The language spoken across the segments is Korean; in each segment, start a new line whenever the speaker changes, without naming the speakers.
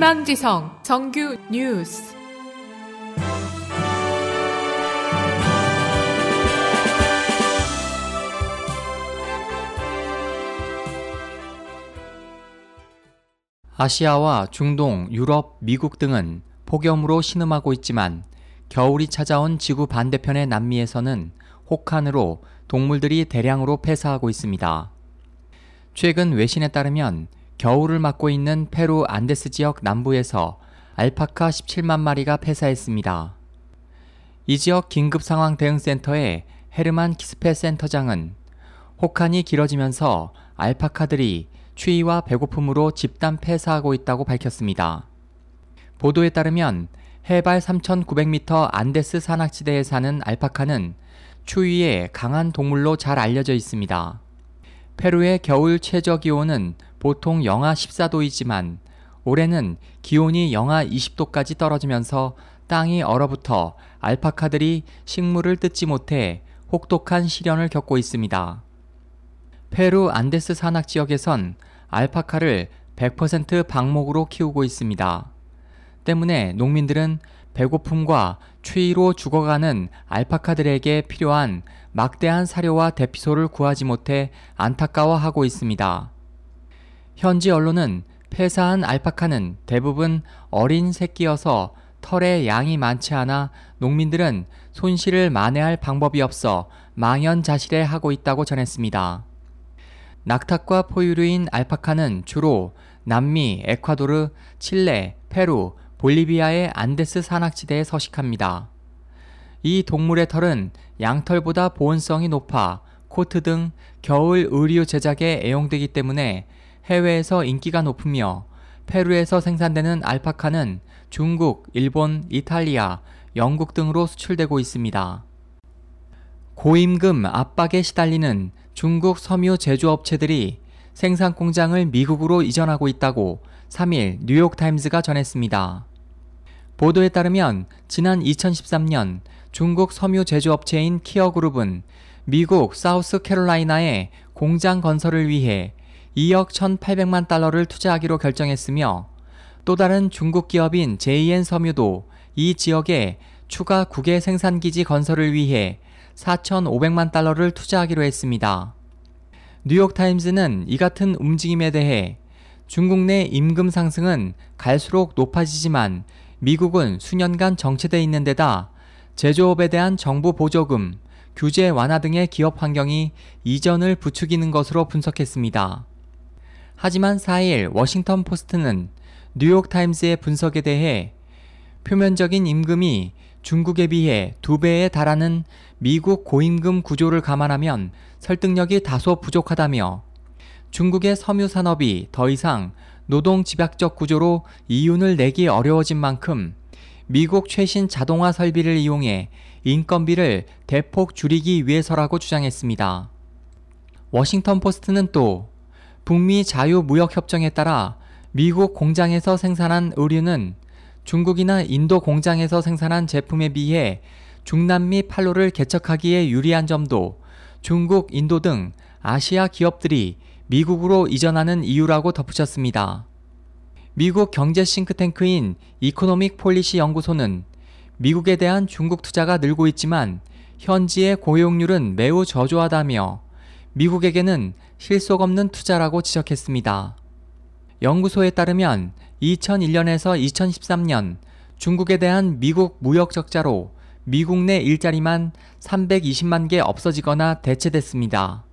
희망지성 정규 뉴스.
아시아와 중동, 유럽, 미국 등은 폭염으로 신음하고 있지만 겨울이 찾아온 지구 반대편의 남미에서는 혹한으로 동물들이 대량으로 폐사하고 있습니다. 최근 외신에 따르면 겨울을 맞고 있는 페루 안데스 지역 남부에서 알파카 17만 마리가 폐사했습니다. 이 지역 긴급상황대응센터의 헤르만 키스페 센터장은 혹한이 길어지면서 알파카들이 추위와 배고픔으로 집단 폐사하고 있다고 밝혔습니다. 보도에 따르면 해발 3,900m 안데스 산악지대에 사는 알파카는 추위에 강한 동물로 잘 알려져 있습니다. 페루의 겨울 최저 기온은 보통 영하 14도이지만 올해는 기온이 영하 20도까지 떨어지면서 땅이 얼어붙어 알파카들이 식물을 뜯지 못해 혹독한 시련을 겪고 있습니다. 페루 안데스 산악 지역에선 알파카를 100% 방목으로 키우고 있습니다. 때문에 농민들은 배고픔과 추위로 죽어가는 알파카들에게 필요한 막대한 사료와 대피소를 구하지 못해 안타까워하고 있습니다. 현지 언론은 폐사한 알파카는 대부분 어린 새끼여서 털에 양이 많지 않아 농민들은 손실을 만회할 방법이 없어 망연자실해하고 있다고 전했습니다. 낙탑과 포유류인 알파카는 주로 남미, 에콰도르, 칠레, 페루, 볼리비아의 안데스 산악지대에 서식합니다. 이 동물의 털은 양털보다 보온성이 높아 코트 등 겨울 의류 제작에 애용되기 때문에 해외에서 인기가 높으며 페루에서 생산되는 알파카는 중국, 일본, 이탈리아, 영국 등으로 수출되고 있습니다. 고임금 압박에 시달리는 중국 섬유 제조업체들이 생산 공장을 미국으로 이전하고 있다고 3일 뉴욕타임즈가 전했습니다. 보도에 따르면 지난 2013년 중국 섬유 제조업체인 키어그룹은 미국 사우스캐롤라이나에 공장 건설을 위해 2억 1,800만 달러를 투자하기로 결정했으며 또 다른 중국 기업인 JN 섬유도 이 지역에 추가 국외 생산기지 건설을 위해 4,500만 달러를 투자하기로 했습니다. 뉴욕타임즈는 이 같은 움직임에 대해 중국 내 임금 상승은 갈수록 높아지지만 미국은 수년간 정체돼 있는 데다 제조업에 대한 정부 보조금, 규제 완화 등의 기업 환경이 이전을 부추기는 것으로 분석했습니다. 하지만 4일 워싱턴 포스트는 뉴욕타임즈의 분석에 대해 표면적인 임금이 중국에 비해 2배에 달하는 미국 고임금 구조를 감안하면 설득력이 다소 부족하다며 중국의 섬유 산업이 더 이상 노동 집약적 구조로 이윤을 내기 어려워진 만큼 미국 최신 자동화 설비를 이용해 인건비를 대폭 줄이기 위해서라고 주장했습니다. 워싱턴 포스트는 또 북미 자유무역협정에 따라 미국 공장에서 생산한 의류는 중국이나 인도 공장에서 생산한 제품에 비해 중남미 판로를 개척하기에 유리한 점도 중국, 인도 등 아시아 기업들이 미국으로 이전하는 이유라고 덧붙였습니다. 미국 경제 싱크탱크인 이코노믹 폴리시 연구소는 미국에 대한 중국 투자가 늘고 있지만 현지의 고용률은 매우 저조하다며 미국에게는 실속 없는 투자라고 지적했습니다. 연구소에 따르면 2001년에서 2013년 중국에 대한 미국 무역 적자로 미국 내 일자리만 320만 개 없어지거나 대체됐습니다.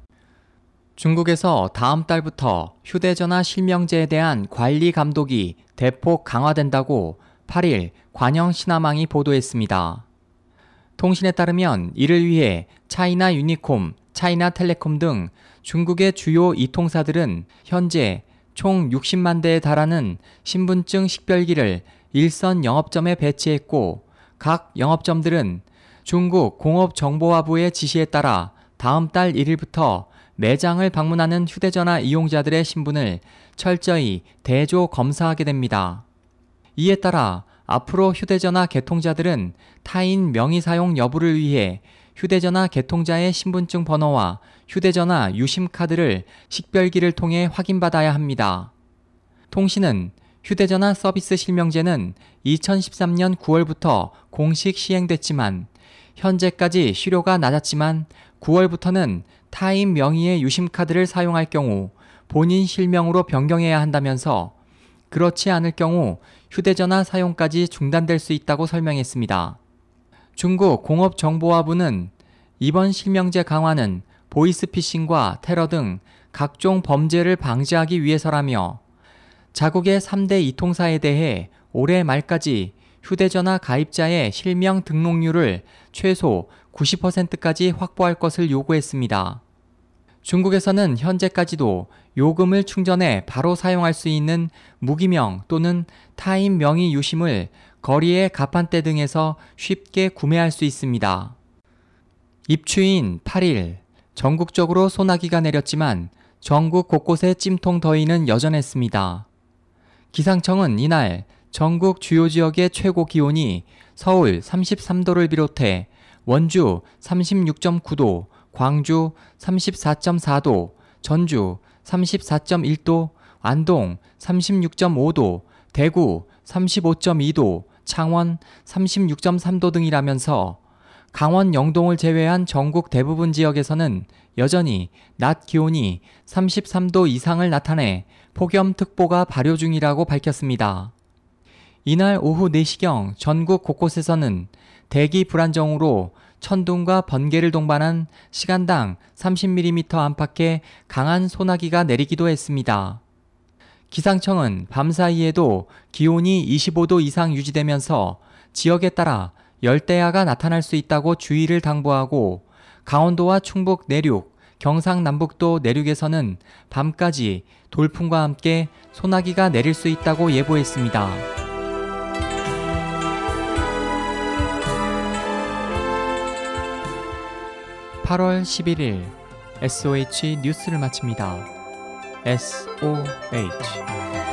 중국에서 다음 달부터 휴대전화 실명제에 대한 관리 감독이 대폭 강화된다고 8일 관영 신화망이 보도했습니다. 통신에 따르면 이를 위해 차이나 유니콤, 차이나텔레콤 등 중국의 주요 이통사들은 현재 총 60만 대에 달하는 신분증 식별기를 일선 영업점에 배치했고 각 영업점들은 중국 공업정보화부의 지시에 따라 다음 달 1일부터 매장을 방문하는 휴대전화 이용자들의 신분을 철저히 대조 검사하게 됩니다. 이에 따라 앞으로 휴대전화 개통자들은 타인 명의 사용 여부를 위해 휴대전화 개통자의 신분증 번호와 휴대전화 유심카드를 식별기를 통해 확인받아야 합니다. 통신은 휴대전화 서비스 실명제는 2013년 9월부터 공식 시행됐지만 현재까지 수료가 낮았지만 9월부터는 타인 명의의 유심카드를 사용할 경우 본인 실명으로 변경해야 한다면서 그렇지 않을 경우 휴대전화 사용까지 중단될 수 있다고 설명했습니다. 중국 공업정보화부는 이번 실명제 강화는 보이스피싱과 테러 등 각종 범죄를 방지하기 위해서라며 자국의 3대 이통사에 대해 올해 말까지 휴대전화 가입자의 실명 등록률을 최소 90%까지 확보할 것을 요구했습니다. 중국에서는 현재까지도 요금을 충전해 바로 사용할 수 있는 무기명 또는 타인 명의 유심을 거리의 가판대 등에서 쉽게 구매할 수 있습니다. 입추인 8일, 전국적으로 소나기가 내렸지만 전국 곳곳의 찜통 더위는 여전했습니다. 기상청은 이날 전국 주요 지역의 최고 기온이 서울 33도를 비롯해 원주 36.9도, 광주 34.4도, 전주 34.1도, 안동 36.5도, 대구 35.2도, 창원 36.3도 등이라면서 강원 영동을 제외한 전국 대부분 지역에서는 여전히 낮 기온이 33도 이상을 나타내 폭염특보가 발효 중이라고 밝혔습니다. 이날 오후 4시경 전국 곳곳에서는 대기 불안정으로 천둥과 번개를 동반한 시간당 30mm 안팎의 강한 소나기가 내리기도 했습니다. 기상청은 밤사이에도 기온이 25도 이상 유지되면서 지역에 따라 열대야가 나타날 수 있다고 주의를 당부하고 강원도와 충북 내륙, 경상남북도 내륙에서는 밤까지 돌풍과 함께 소나기가 내릴 수 있다고 예보했습니다. (8월 11일) SOH 뉴스를 마칩니다. SOH